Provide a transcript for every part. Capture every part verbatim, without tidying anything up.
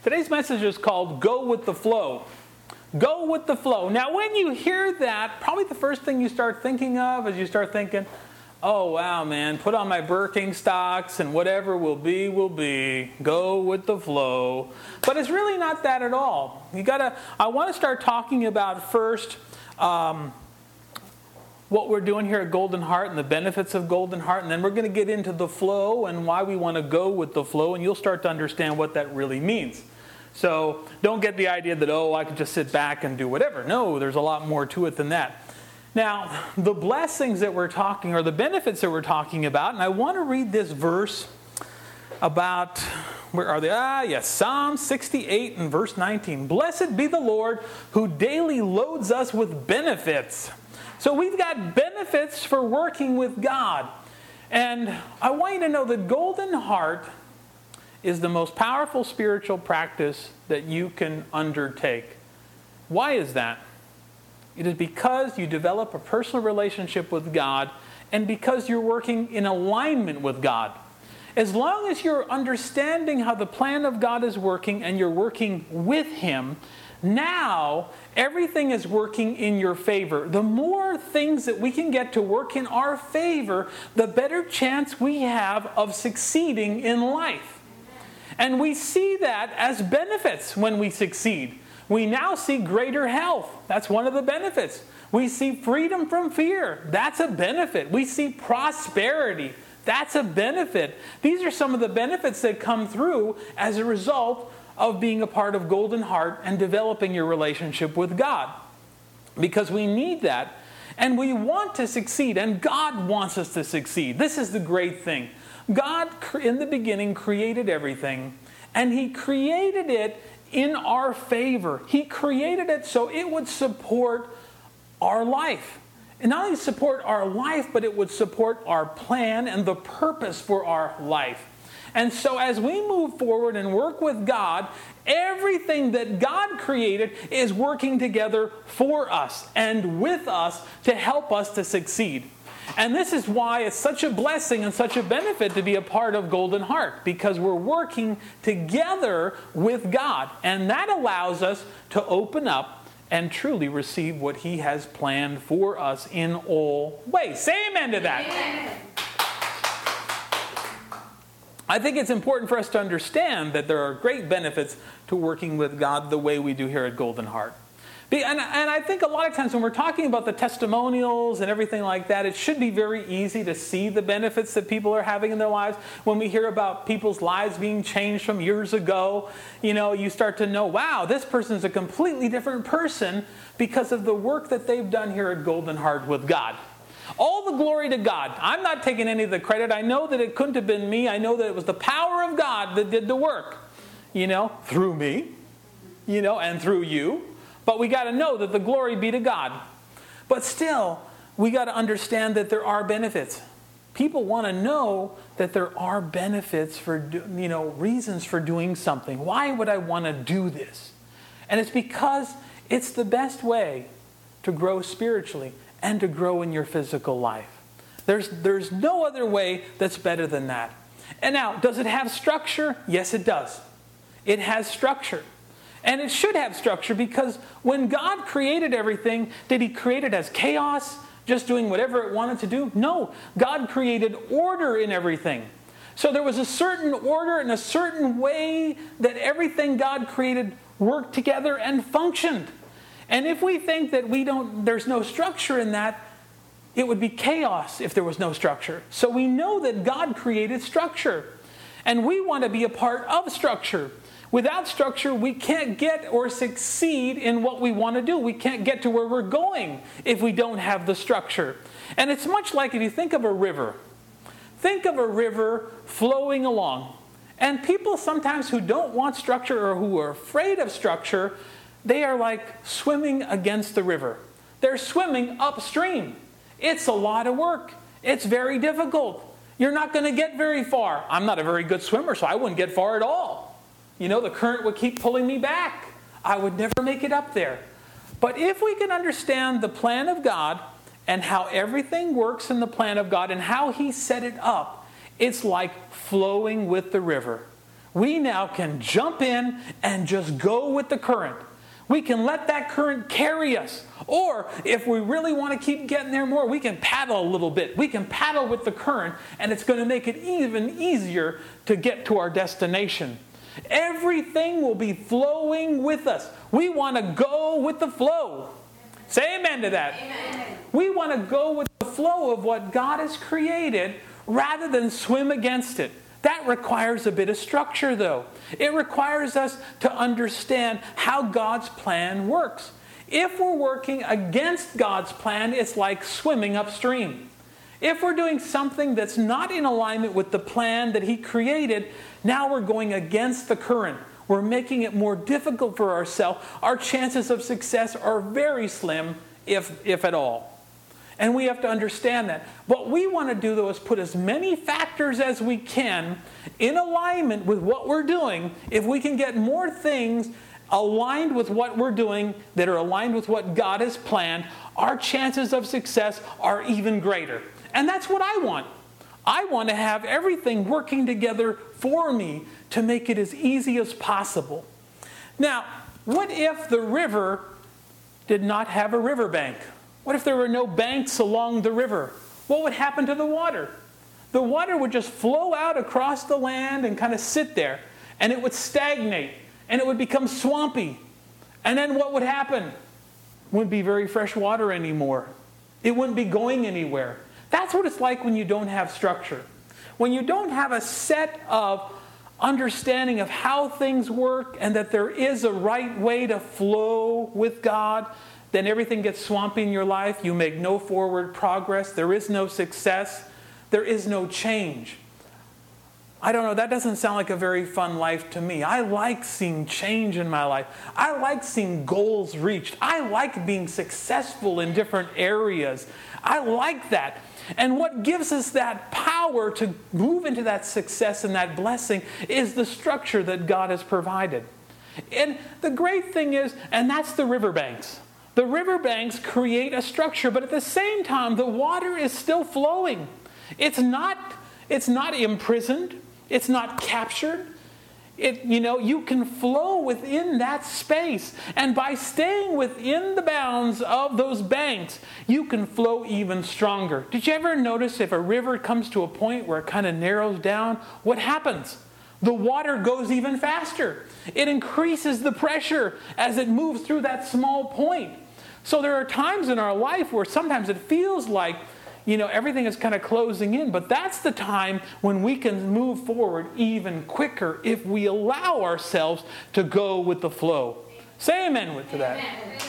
Today's message is called Go with the Flow. Go with the flow. Now, when you hear that, probably the first thing you start thinking of is you start thinking, oh, wow, man, put on my Birkenstocks and whatever will be, will be. Go with the flow. But it's really not that at all. You gotta. I want to start talking about first um, what we're doing here at Golden Heart and the benefits of Golden Heart, and then we're going to get into the flow and why we want to go with the flow, and you'll start to understand what that really means. So don't get the idea that, oh, I can just sit back and do whatever. No, there's a lot more to it than that. Now, the blessings that we're talking, or the benefits that we're talking about, and I want to read this verse about, where are they? Ah, yes, Psalm sixty-eight and verse nineteen. Blessed be the Lord who daily loads us with benefits. So we've got benefits for working with God. And I want you to know that Golden Heart is the most powerful spiritual practice that you can undertake. Why is that? It is because you develop a personal relationship with God and because you're working in alignment with God. As long as you're understanding how the plan of God is working and you're working with Him, now everything is working in your favor. The more things that we can get to work in our favor, the better chance we have of succeeding in life. And we see that as benefits when we succeed. We now see greater health. That's one of the benefits. We see freedom from fear. That's a benefit. We see prosperity. That's a benefit. These are some of the benefits that come through as a result of being a part of Golden Heart and developing your relationship with God. Because we need that. And we want to succeed. And God wants us to succeed. This is the great thing. God, in the beginning, created everything, and He created it in our favor. He created it so it would support our life. And not only support our life, but it would support our plan and the purpose for our life. And so as we move forward and work with God, everything that God created is working together for us and with us to help us to succeed. And this is why it's such a blessing and such a benefit to be a part of Golden Heart, because we're working together with God. And that allows us to open up and truly receive what He has planned for us in all ways. Say amen to that. Amen. I think it's important for us to understand that there are great benefits to working with God the way we do here at Golden Heart. And, and I think a lot of times when we're talking about the testimonials and everything like that, it should be very easy to see the benefits that people are having in their lives. When we hear about people's lives being changed from years ago, you know, you start to know, wow, this person's a completely different person because of the work that they've done here at Golden Heart with God. All the glory to God. I'm not taking any of the credit. I know that it couldn't have been me. I know that it was the power of God that did the work, you know, through me, you know, and through you. But we got to know that the glory be to God. But still, we got to understand that there are benefits. People want to know that there are benefits for, you know, reasons for doing something. Why would I want to do this? And it's because it's the best way to grow spiritually and to grow in your physical life. There's, there's no other way that's better than that. And now, does it have structure? Yes, it does. It has structure. And it should have structure, because when God created everything, did He create it as chaos, just doing whatever it wanted to do? No. God created order in everything. So there was a certain order and a certain way that everything God created worked together and functioned. And if we think that we don't, there's no structure in that, it would be chaos if there was no structure. So we know that God created structure. And we want to be a part of structure. Without structure, we can't get or succeed in what we want to do. We can't get to where we're going if we don't have the structure. And it's much like if you think of a river. Think of a river flowing along. And people sometimes who don't want structure or who are afraid of structure, they are like swimming against the river. They're swimming upstream. It's a lot of work. It's very difficult. You're not going to get very far. I'm not a very good swimmer, so I wouldn't get far at all. You know, the current would keep pulling me back. I would never make it up there. But if we can understand the plan of God and how everything works in the plan of God and how He set it up, it's like flowing with the river. We now can jump in and just go with the current. We can let that current carry us. Or if we really want to keep getting there more, we can paddle a little bit. We can paddle with the current, and it's going to make it even easier to get to our destination. Everything will be flowing with us. We want to go with the flow. Say amen to that. Amen. We want to go with the flow of what God has created rather than swim against it. That requires a bit of structure, though. It requires us to understand how God's plan works. If we're working against God's plan, it's like swimming upstream. If we're doing something that's not in alignment with the plan that He created, now we're going against the current. We're making it more difficult for ourselves. Our chances of success are very slim, if, if at all. And we have to understand that. What we want to do, though, is put as many factors as we can in alignment with what we're doing. If we can get more things aligned with what we're doing that are aligned with what God has planned, our chances of success are even greater. And that's what I want. I want to have everything working together for me to make it as easy as possible. Now, what if the river did not have a riverbank? What if there were no banks along the river? What would happen to the water? The water would just flow out across the land and kind of sit there. And it would stagnate. And it would become swampy. And then what would happen? It wouldn't be very fresh water anymore. It wouldn't be going anywhere. That's what it's like when you don't have structure. When you don't have a set of understanding of how things work and that there is a right way to flow with God, then everything gets swampy in your life. You make no forward progress. There is no success. There is no change. I don't know, that doesn't sound like a very fun life to me. I like seeing change in my life. I like seeing goals reached. I like being successful in different areas. I like that. And what gives us that power to move into that success and that blessing is the structure that God has provided. And the great thing is, and that's the riverbanks. The riverbanks create a structure, but at the same time, the water is still flowing. It's not, it's not imprisoned. It's not captured. It, you know, you can flow within that space. And by staying within the bounds of those banks, you can flow even stronger. Did you ever notice if a river comes to a point where it kind of narrows down, what happens? The water goes even faster. It increases the pressure as it moves through that small point. So there are times in our life where sometimes it feels like, you know, everything is kind of closing in. But that's the time when we can move forward even quicker if we allow ourselves to go with the flow. Say amen to that.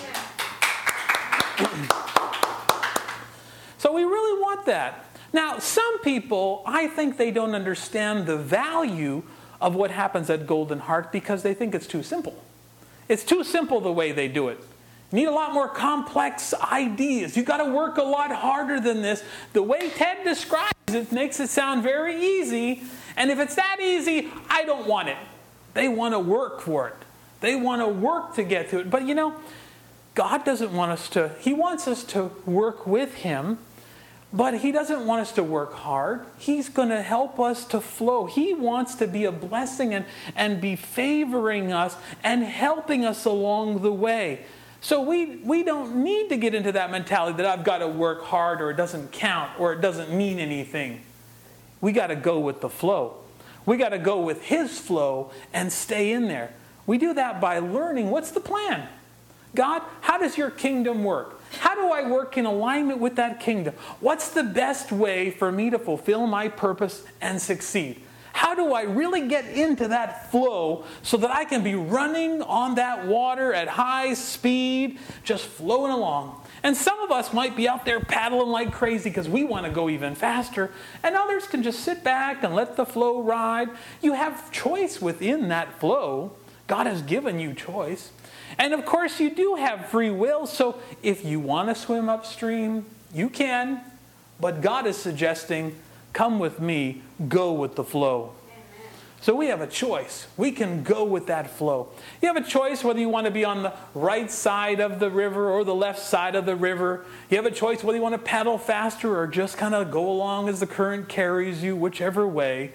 Amen. So we really want that. Now, some people, I think they don't understand the value of what happens at Golden Heart because they think it's too simple. It's too simple the way they do it. You need a lot more complex ideas. You've got to work a lot harder than this. The way Ted describes it makes it sound very easy. And if it's that easy, I don't want it. They want to work for it. They want to work to get to it. But you know, God doesn't want us to, He wants us to work with Him. But He doesn't want us to work hard. He's going to help us to flow. He wants to be a blessing and, and be favoring us and helping us along the way. So we, we don't need to get into that mentality that I've got to work hard or it doesn't count or it doesn't mean anything. We got to go with the flow. We got to go with His flow and stay in there. We do that by learning what's the plan. God, how does your kingdom work? How do I work in alignment with that kingdom? What's the best way for me to fulfill my purpose and succeed? How do I really get into that flow so that I can be running on that water at high speed, just flowing along? And some of us might be out there paddling like crazy because we want to go even faster. And others can just sit back and let the flow ride. You have choice within that flow. God has given you choice. And of course, you do have free will. So if you want to swim upstream, you can. But God is suggesting, come with me, go with the flow. Amen. So we have a choice. We can go with that flow. You have a choice whether you want to be on the right side of the river or the left side of the river. You have a choice whether you want to paddle faster or just kind of go along as the current carries you, whichever way.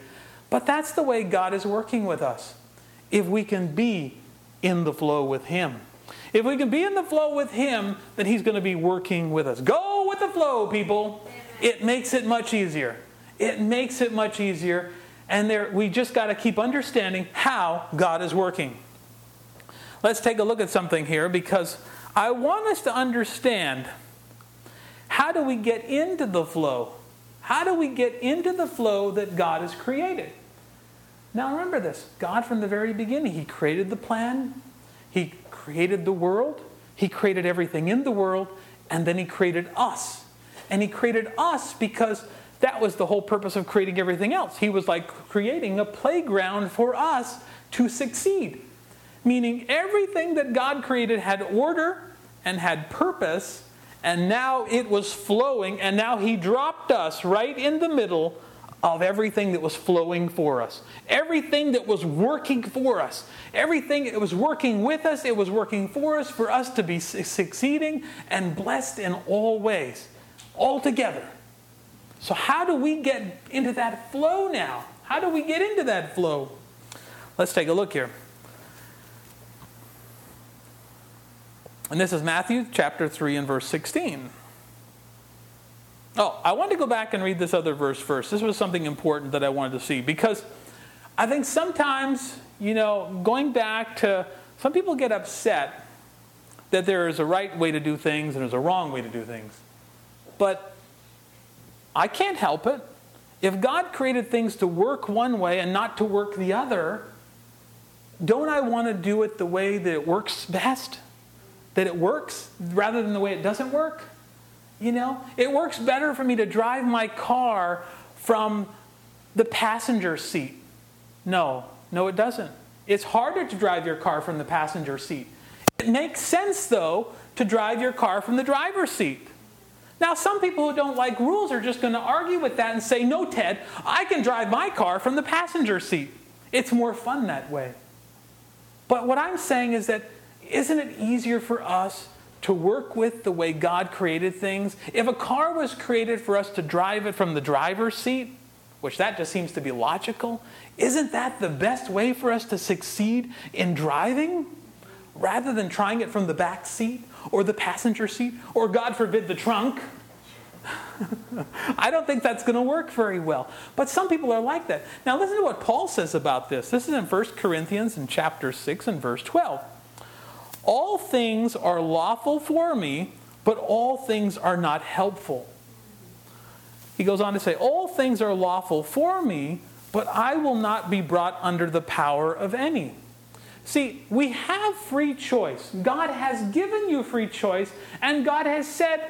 But that's the way God is working with us. If we can be in the flow with Him. If we can be in the flow with Him, then He's going to be working with us. Go with the flow, people. Amen. It makes it much easier. It makes it much easier. And there, we just got to keep understanding how God is working. Let's take a look at something here, because I want us to understand, how do we get into the flow? How do we get into the flow that God has created? Now remember this. God from the very beginning, He created the plan. He created the world. He created everything in the world. And then He created us. And He created us because that was the whole purpose of creating everything else. He was like creating a playground for us to succeed. Meaning everything that God created had order and had purpose. And now it was flowing. And now He dropped us right in the middle of everything that was flowing for us. Everything that was working for us. Everything that was working with us. It was working for us, for us to be succeeding and blessed in all ways. All together. So how do we get into that flow now? How do we get into that flow? Let's take a look here. And this is Matthew chapter three and verse sixteen. Oh, I wanted to go back and read this other verse first. This was something important that I wanted to see. Because I think sometimes, you know, going back to, some people get upset that there is a right way to do things and there's a wrong way to do things. But I can't help it. If God created things to work one way and not to work the other, don't I want to do it the way that it works best? That it works rather than the way it doesn't work? You know, it works better for me to drive my car from the passenger seat. No, no it doesn't. It's harder to drive your car from the passenger seat. It makes sense, though, to drive your car from the driver's seat. Now, some people who don't like rules are just going to argue with that and say, no, Ted, I can drive my car from the passenger seat. It's more fun that way. But what I'm saying is that, isn't it easier for us to work with the way God created things? If a car was created for us to drive it from the driver's seat, which that just seems to be logical, isn't that the best way for us to succeed in driving? Rather than trying it from the back seat or the passenger seat or, God forbid, the trunk. I don't think that's going to work very well. But some people are like that. Now listen to what Paul says about this. This is in First Corinthians in chapter six and verse twelve. All things are lawful for me, but all things are not helpful. He goes on to say, all things are lawful for me, but I will not be brought under the power of any. See, we have free choice. God has given you free choice, and God has said,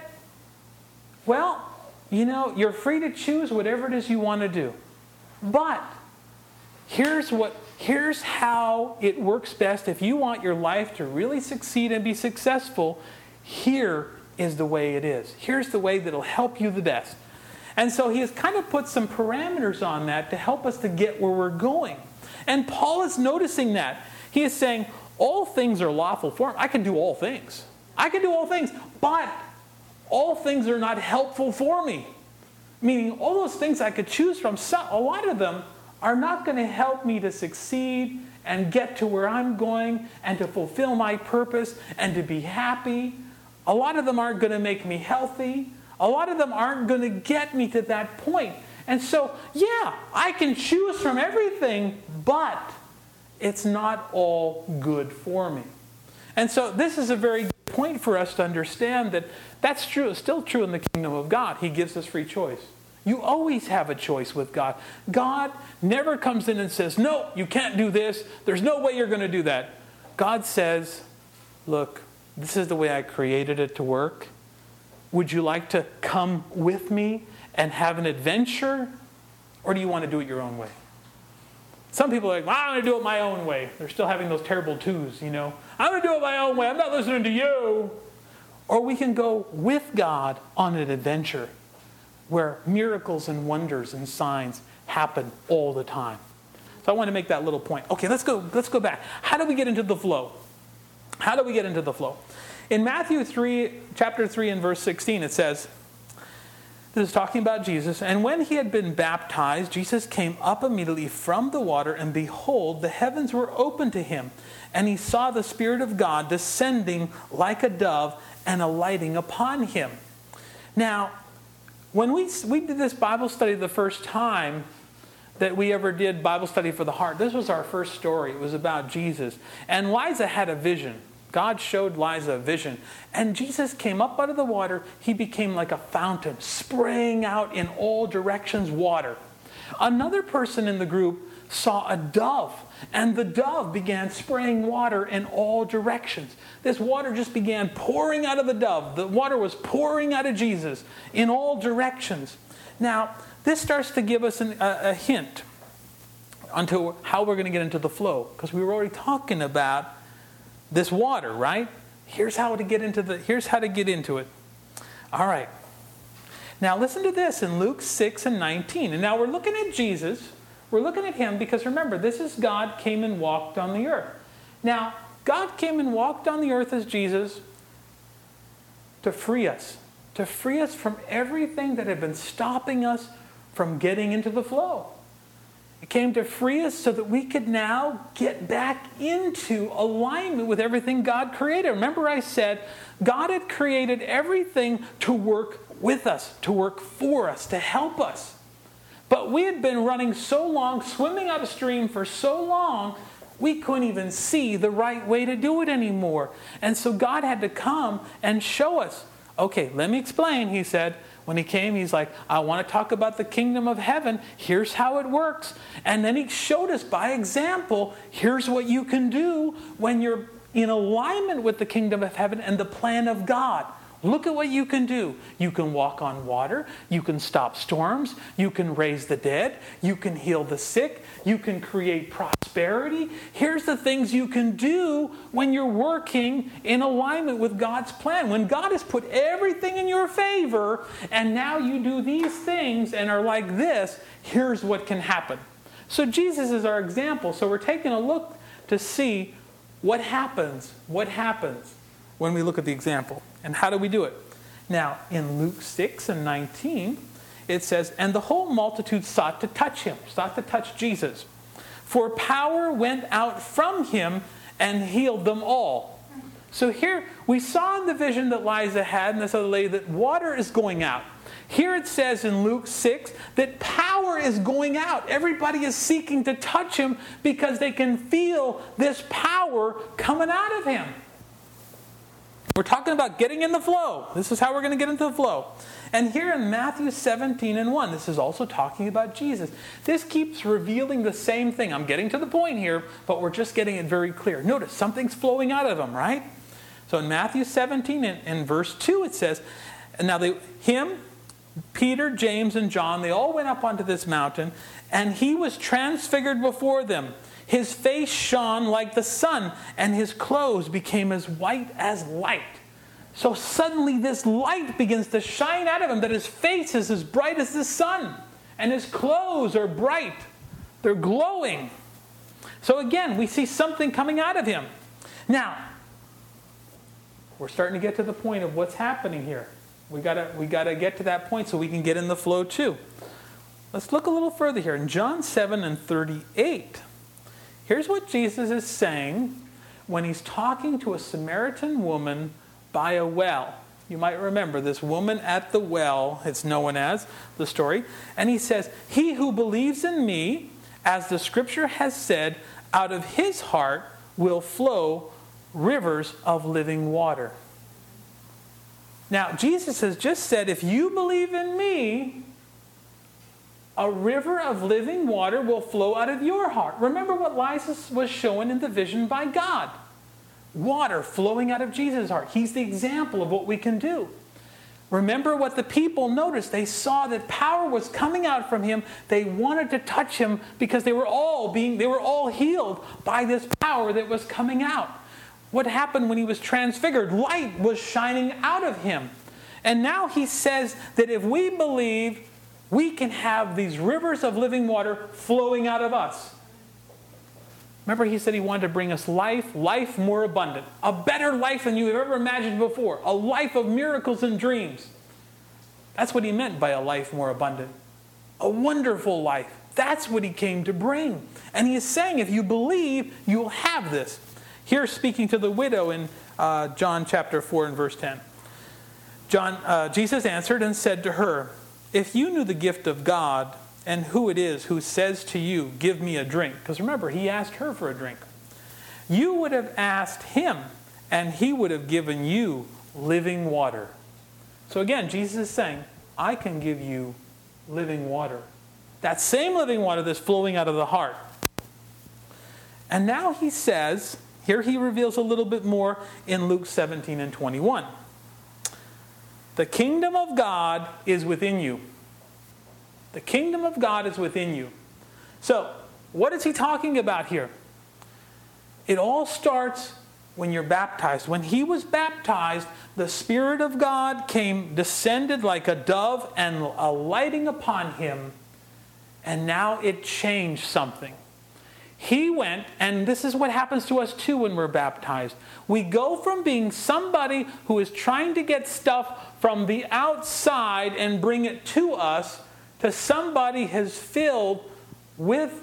well, you know, you're free to choose whatever it is you want to do. But here's what here's how it works best. If you want your life to really succeed and be successful, here is the way it is. Here's the way that'll help you the best. And so he has kind of put some parameters on that to help us to get where we're going. And Paul is noticing that. He is saying, all things are lawful for me. I can do all things. I can do all things, but all things are not helpful for me. Meaning all those things I could choose from, a lot of them are not going to help me to succeed and get to where I'm going and to fulfill my purpose and to be happy. A lot of them aren't going to make me healthy. A lot of them aren't going to get me to that point. And so, yeah, I can choose from everything, but it's not all good for me. And so this is a very good point for us to understand that that's true. It's still true in the kingdom of God. He gives us free choice. You always have a choice with God. God never comes in and says, no, you can't do this. There's no way you're going to do that. God says, look, this is the way I created it to work. Would you like to come with me and have an adventure? Or do you want to do it your own way? Some people are like, well, I'm going to do it my own way. They're still having those terrible twos, you know. I'm going to do it my own way. I'm not listening to you. Or we can go with God on an adventure where miracles and wonders and signs happen all the time. So I want to make that little point. Okay, let's go, let's go back. How do we get into the flow? How do we get into the flow? In Matthew three, chapter three and verse sixteen, it says, This is talking about Jesus. And when he had been baptized, Jesus came up immediately from the water, and behold, the heavens were opened to him. And he saw the Spirit of God descending like a dove and alighting upon him. Now, when we, we did this Bible study the first time that we ever did Bible study for the heart, this was our first story. It was about Jesus. And Liza had a vision. God showed Liza a vision. And Jesus came up out of the water. He became like a fountain, spraying out in all directions water. Another person in the group saw a dove, and the dove began spraying water in all directions. This water just began pouring out of the dove. The water was pouring out of Jesus in all directions. Now, this starts to give us an, a, a hint onto how we're going to get into the flow, because we were already talking about this water, right? Here's how to get into the here's how to get into it. All right. Now listen to this in Luke six and nineteen. And now we're looking at Jesus. We're looking at him because remember, this is God came and walked on the earth. Now, God came and walked on the earth as Jesus to free us. To free us from everything that had been stopping us from getting into the flow. It came to free us so that we could now get back into alignment with everything God created. Remember I said God had created everything to work with us, to work for us, to help us. But we had been running so long, swimming upstream for so long, we couldn't even see the right way to do it anymore. And so God had to come and show us. Okay, let me explain, he said. When he came, he's like, I want to talk about the kingdom of heaven. Here's how it works. And then he showed us by example, here's what you can do when you're in alignment with the kingdom of heaven and the plan of God. Look at what you can do. You can walk on water. You can stop storms. You can raise the dead. You can heal the sick. You can create prosperity. Here's the things you can do when you're working in alignment with God's plan. When God has put everything in your favor, and now you do these things and are like this, here's what can happen. So Jesus is our example. So we're taking a look to see what happens. What happens when we look at the example. And how do we do it? Now, in Luke six and nineteen, it says, and the whole multitude sought to touch him, sought to touch Jesus. For power went out from him and healed them all. So here, we saw in the vision that Liza had and this other lady that water is going out. Here it says in Luke six that power is going out. Everybody is seeking to touch him because they can feel this power coming out of him. We're talking about getting in the flow. This is how we're going to get into the flow. And here in Matthew seventeen and one, this is also talking about Jesus. This keeps revealing the same thing. I'm getting to the point here, but we're just getting it very clear. Notice, something's flowing out of him, right? So in Matthew seventeen, in, in verse two, it says, and now they, him, Peter, James, and John, they all went up onto this mountain, and he was transfigured before them. His face shone like the sun, and his clothes became as white as light. So suddenly this light begins to shine out of him, that his face is as bright as the sun, and his clothes are bright. They're glowing. So again, we see something coming out of him. Now, we're starting to get to the point of what's happening here. We gotta, we gotta get to that point so we can get in the flow too. Let's look a little further here. In John seven and thirty-eight, here's what Jesus is saying when he's talking to a Samaritan woman by a well. You might remember this woman at the well, it's known as the story. And he says, he who believes in me, as the scripture has said, out of his heart will flow rivers of living water. Now, Jesus has just said, if you believe in me, a river of living water will flow out of your heart. Remember what Liza was shown in the vision by God. Water flowing out of Jesus' heart. He's the example of what we can do. Remember what the people noticed. They saw that power was coming out from him. They wanted to touch him because they were all being, they were all healed by this power that was coming out. What happened when he was transfigured? Light was shining out of him. And now he says that if we believe, we can have these rivers of living water flowing out of us. Remember, he said he wanted to bring us life, life more abundant. A better life than you have ever imagined before. A life of miracles and dreams. That's what he meant by a life more abundant. A wonderful life. That's what he came to bring. And he is saying, if you believe, you will have this. Here, speaking to the widow in uh, John chapter four and verse ten. John, uh, Jesus answered and said to her, if you knew the gift of God and who it is who says to you, give me a drink. Because remember, he asked her for a drink. You would have asked him, and he would have given you living water. So again, Jesus is saying, I can give you living water. That same living water that's flowing out of the heart. And now he says, here he reveals a little bit more in Luke seventeen and twenty-one. The kingdom of God is within you. The kingdom of God is within you. So, what is he talking about here? It all starts when you're baptized. When he was baptized, the Spirit of God came, descended like a dove and alighting upon him. And now it changed something. He went, and this is what happens to us too when we're baptized. We go from being somebody who is trying to get stuff from the outside and bring it to us to somebody who's filled with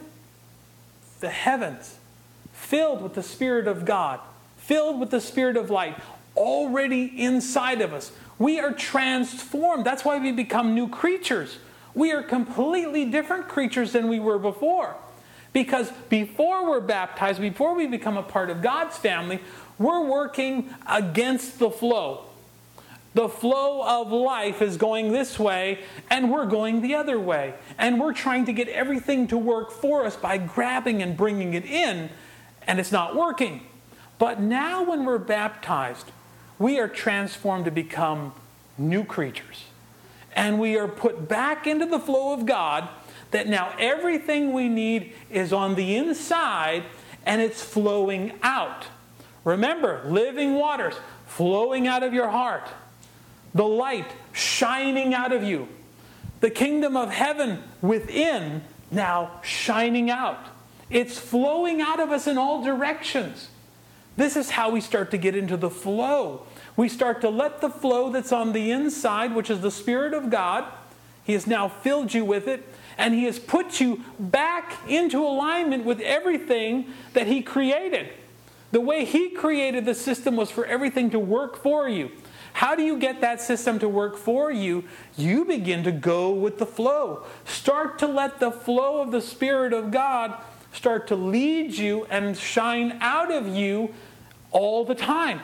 the heavens, filled with the Spirit of God, filled with the Spirit of light, already inside of us. We are transformed. That's why we become new creatures. We are completely different creatures than we were before. Because before we're baptized, before we become a part of God's family, we're working against the flow. The flow of life is going this way, and we're going the other way. And we're trying to get everything to work for us by grabbing and bringing it in, and it's not working. But now when we're baptized, we are transformed to become new creatures. And we are put back into the flow of God, that now everything we need is on the inside and it's flowing out. Remember, living waters flowing out of your heart. The light shining out of you. The kingdom of heaven within now shining out. It's flowing out of us in all directions. This is how we start to get into the flow. We start to let the flow that's on the inside, which is the Spirit of God, He has now filled you with it, and He has put you back into alignment with everything that He created. The way He created the system was for everything to work for you. How do you get that system to work for you? You begin to go with the flow. Start to let the flow of the Spirit of God start to lead you and shine out of you all the time.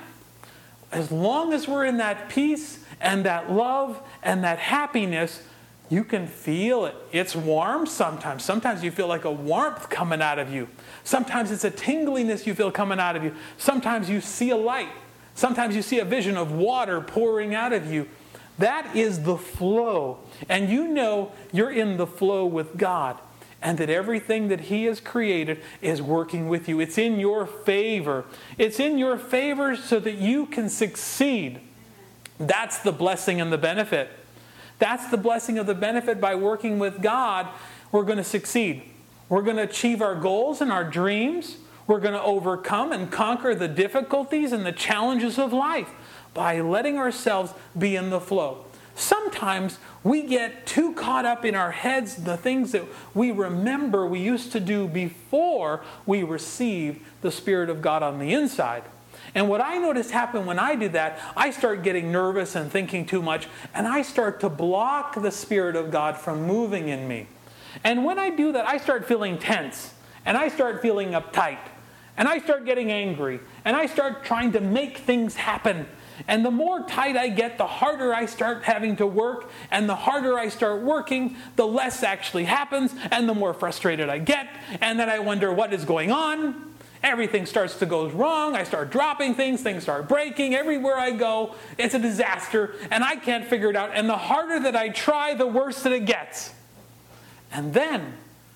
As long as we're in that peace and that love and that happiness, you can feel it. It's warm sometimes. Sometimes you feel like a warmth coming out of you. Sometimes it's a tingliness you feel coming out of you. Sometimes you see a light. Sometimes you see a vision of water pouring out of you. That is the flow. And you know you're in the flow with God. And that everything that He has created is working with you. It's in your favor. It's in your favor so that you can succeed. That's the blessing and the benefit. That's the blessing of the benefit. By working with God, we're going to succeed. We're going to achieve our goals and our dreams. We're going to overcome and conquer the difficulties and the challenges of life by letting ourselves be in the flow. Sometimes we get too caught up in our heads, the things that we remember we used to do before we received the Spirit of God on the inside. And what I noticed happen when I do that, I start getting nervous and thinking too much, and I start to block the Spirit of God from moving in me. And when I do that, I start feeling tense, and I start feeling uptight, and I start getting angry, and I start trying to make things happen. And the more tight I get, the harder I start having to work. And the harder I start working, the less actually happens. And the more frustrated I get. And then I wonder what is going on. Everything starts to go wrong. I start dropping things. Things start breaking. Everywhere I go, it's a disaster. And I can't figure it out. And the harder that I try, the worse that it gets. And then,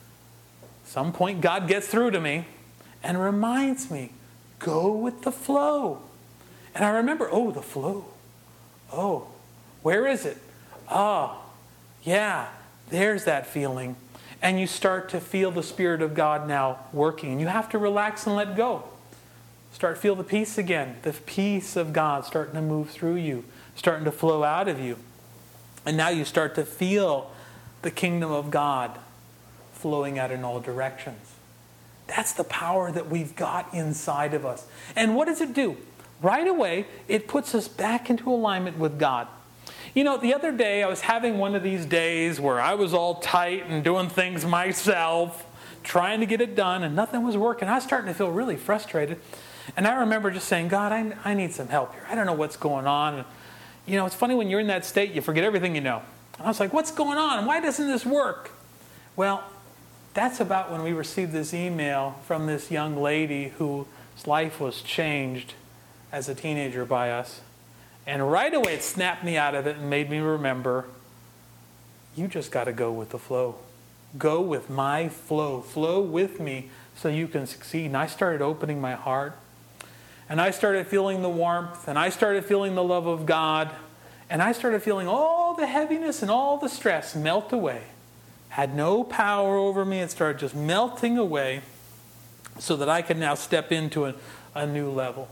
some point God gets through to me and reminds me, go with the flow. And I remember, oh, the flow. Oh, where is it? Oh, yeah, there's that feeling. And you start to feel the Spirit of God now working. And you have to relax and let go. Start to feel the peace again. The peace of God starting to move through you. Starting to flow out of you. And now you start to feel the kingdom of God flowing out in all directions. That's the power that we've got inside of us. And what does it do? Right away, it puts us back into alignment with God. You know, the other day I was having one of these days where I was all tight and doing things myself, trying to get it done, and nothing was working. I was starting to feel really frustrated. And I remember just saying, God, I, I need some help here. I don't know what's going on. And, you know, it's funny when you're in that state, you forget everything you know. And I was like, what's going on? Why doesn't this work? Well, that's about when we received this email from this young lady whose life was changed as a teenager by us. And right away it snapped me out of it and made me remember, you just got to go with the flow. Go with my flow. Flow with me so you can succeed. And I started opening my heart. And I started feeling the warmth. And I started feeling the love of God. And I started feeling all the heaviness and all the stress melt away. Had no power over me. It started just melting away so that I could now step into a, a new level.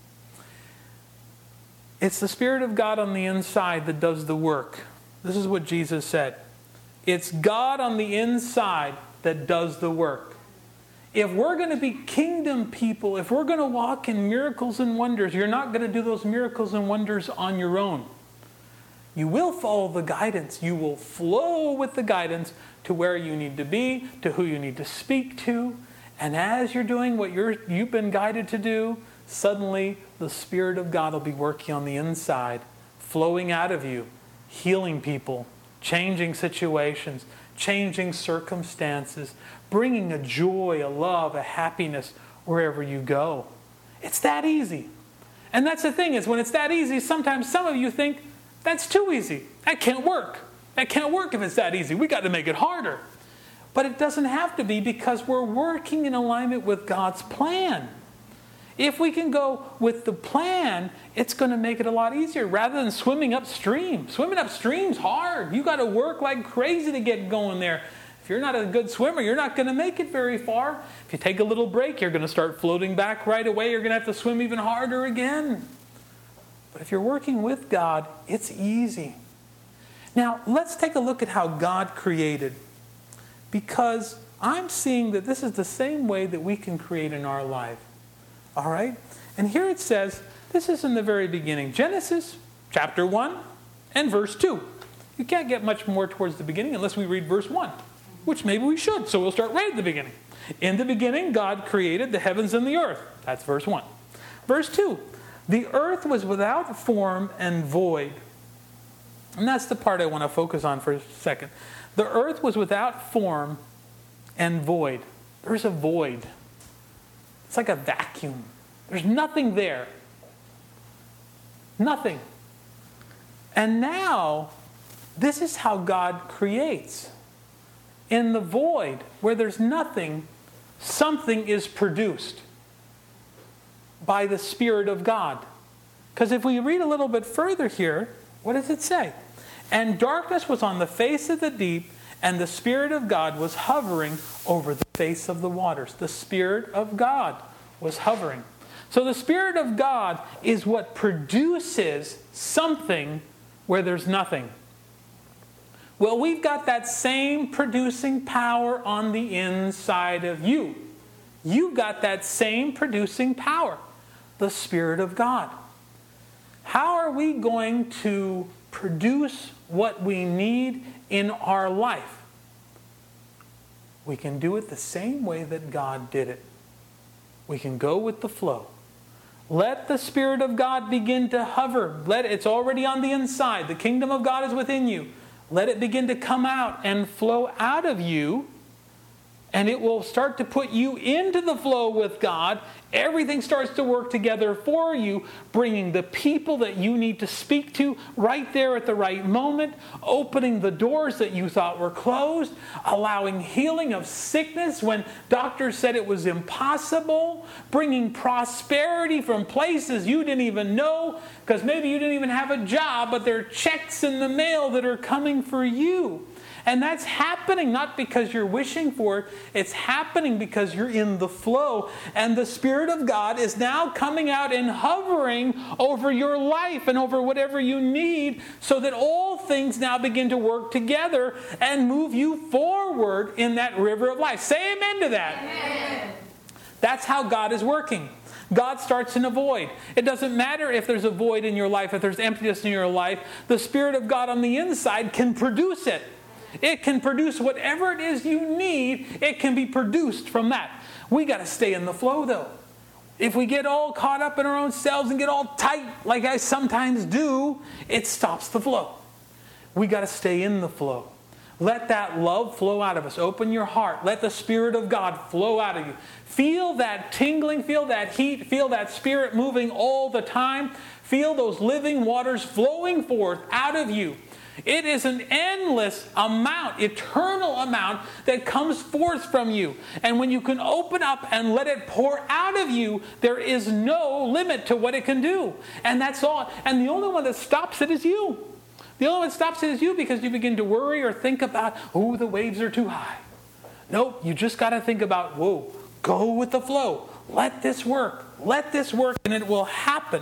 It's the Spirit of God on the inside that does the work. This is what Jesus said. It's God on the inside that does the work. If we're going to be kingdom people, if we're going to walk in miracles and wonders, you're not going to do those miracles and wonders on your own. You will follow the guidance. You will flow with the guidance to where you need to be, to who you need to speak to. And as you're doing what you're, you've been guided to do, suddenly the Spirit of God will be working on the inside, flowing out of you, healing people, changing situations, changing circumstances, bringing a joy, a love, a happiness wherever you go. It's that easy. And that's the thing is when it's that easy, sometimes some of you think, that's too easy. That can't work. That can't work if it's that easy. We got to make it harder. But it doesn't have to be because we're working in alignment with God's plan. If we can go with the plan, it's going to make it a lot easier rather than swimming upstream. Swimming upstream's hard. You got to work like crazy to get going there. If you're not a good swimmer, you're not going to make it very far. If you take a little break, you're going to start floating back right away. You're going to have to swim even harder again. But if you're working with God, it's easy. Now, let's take a look at how God created. Because I'm seeing that this is the same way that we can create in our life. All right? And here it says, this is in the very beginning. Genesis chapter one and verse two. You can't get much more towards the beginning unless we read verse one, which maybe we should. So we'll start right at the beginning. In the beginning, God created the heavens and the earth. That's verse one. Verse two. The earth was without form and void. And that's the part I want to focus on for a second. The earth was without form and void. There's a void. It's like a vacuum. There's nothing there. Nothing. And now, this is how God creates. In the void, where there's nothing, something is produced by the Spirit of God. Because if we read a little bit further here, what does it say? And darkness was on the face of the deep, and the Spirit of God was hovering over the face of the waters. The Spirit of God was hovering. So the Spirit of God is what produces something where there's nothing. Well, we've got that same producing power on the inside of you. You've got that same producing power, the Spirit of God. How are we going to produce what we need in our life? We can do it the same way that God did it. We can go with the flow. Let the Spirit of God begin to hover. Let it's already on the inside. The kingdom of God is within you. Let it begin to come out and flow out of you. And it will start to put you into the flow with God. Everything starts to work together for you, bringing the people that you need to speak to right there at the right moment, opening the doors that you thought were closed, allowing healing of sickness when doctors said it was impossible, bringing prosperity from places you didn't even know, because maybe you didn't even have a job, but there are checks in the mail that are coming for you. And that's happening not because you're wishing for it. It's happening because you're in the flow. And the Spirit Spirit of God is now coming out and hovering over your life and over whatever you need, so that all things now begin to work together and move you forward in that river of life. Say amen to that. Amen. That's how God is working. God starts in a void. It doesn't matter if there's a void in your life, if there's emptiness in your life. The Spirit of God on the inside can produce it. It can produce whatever it is you need. It can be produced from that. We got to stay in the flow, though. If we get all caught up in our own selves and get all tight, like I sometimes do, it stops the flow. We got to stay in the flow. Let that love flow out of us. Open your heart. Let the Spirit of God flow out of you. Feel that tingling, feel that heat, feel that Spirit moving all the time. Feel those living waters flowing forth out of you. It is an endless amount, eternal amount that comes forth from you. And when you can open up and let it pour out of you, there is no limit to what it can do. And that's all. And the only one that stops it is you. The only one that stops it is you, because you begin to worry or think about, oh, the waves are too high. Nope, you just got to think about, whoa, go with the flow. Let this work. Let this work, and it will happen.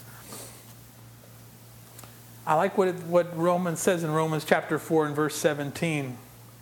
I like what, it, what Romans says in Romans chapter four and verse seventeen.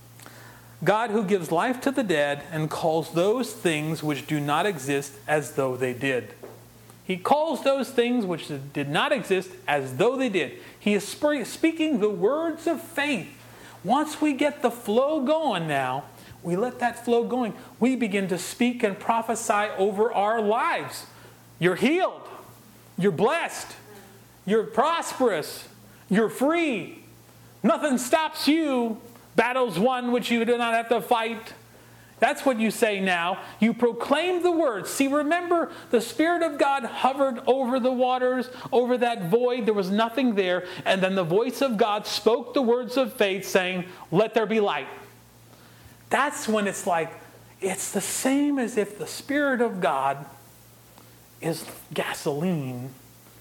God, who gives life to the dead and calls those things which do not exist as though they did. He calls those things which did not exist as though they did. He is speaking the words of faith. Once we get the flow going now, we let that flow going. We begin to speak and prophesy over our lives. You're healed. You're blessed. You're prosperous. You're free. Nothing stops you. Battles won which you do not have to fight. That's what you say now. You proclaim the words. See, remember, the Spirit of God hovered over the waters, over that void. There was nothing there. And then the voice of God spoke the words of faith, saying, let there be light. That's when it's like, it's the same as if the Spirit of God is gasoline.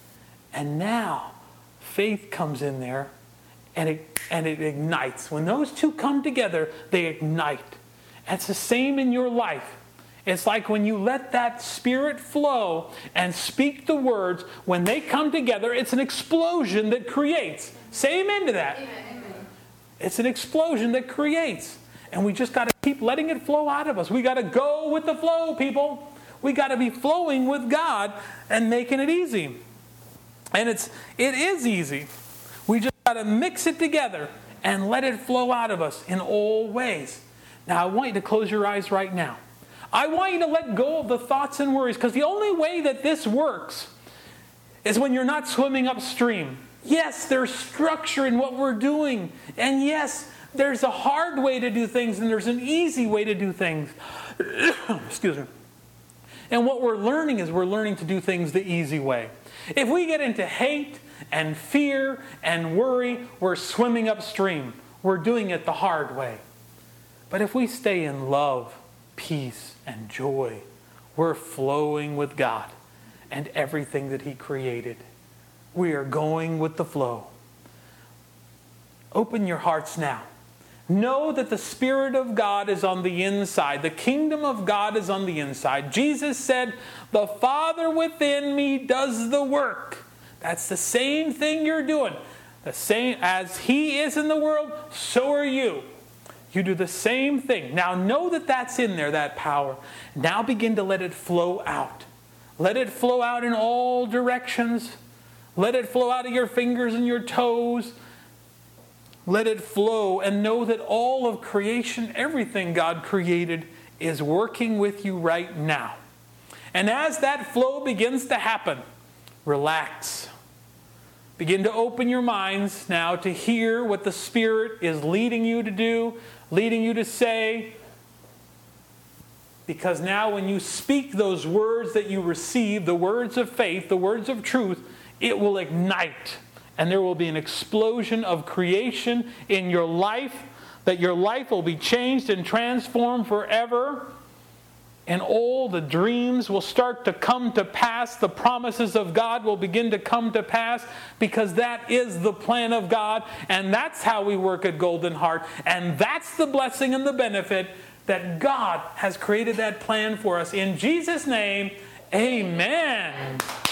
And now faith comes in there and it, and it ignites. When those two come together, they ignite. It's the same in your life. It's like when you let that Spirit flow and speak the words, when they come together, it's an explosion that creates. Say amen to that. Amen, amen. It's an explosion that creates. And we just got to keep letting it flow out of us. We got to go with the flow, people. We got to be flowing with God and making it easy. And it's it is easy. We just got to mix it together and let it flow out of us in all ways. Now, I want you to close your eyes right now. I want you to let go of the thoughts and worries, because the only way that this works is when you're not swimming upstream. Yes, there's structure in what we're doing. And yes, there's a hard way to do things and there's an easy way to do things. Excuse me. And what we're learning is we're learning to do things the easy way. If we get into hate and fear and worry, we're swimming upstream. We're doing it the hard way. But if we stay in love, peace, and joy, we're flowing with God and everything that He created. We are going with the flow. Open your hearts now. Know that the Spirit of God is on the inside. The kingdom of God is on the inside. Jesus said, the Father within me does the work. That's the same thing you're doing. The same as He is in the world, so are you. You do the same thing. Now know that that's in there, that power. Now begin to let it flow out. Let it flow out in all directions. Let it flow out of your fingers and your toes. Let it flow, and know that all of creation, everything God created, is working with you right now. And as that flow begins to happen, relax. Begin to open your minds now to hear what the Spirit is leading you to do, leading you to say. Because now when you speak those words that you receive, the words of faith, the words of truth, it will ignite. And there will be an explosion of creation in your life, that your life will be changed and transformed forever. And all the dreams will start to come to pass. The promises of God will begin to come to pass, because that is the plan of God. And that's how we work at Golden Heart. And that's the blessing and the benefit that God has created that plan for us. In Jesus' name, Amen.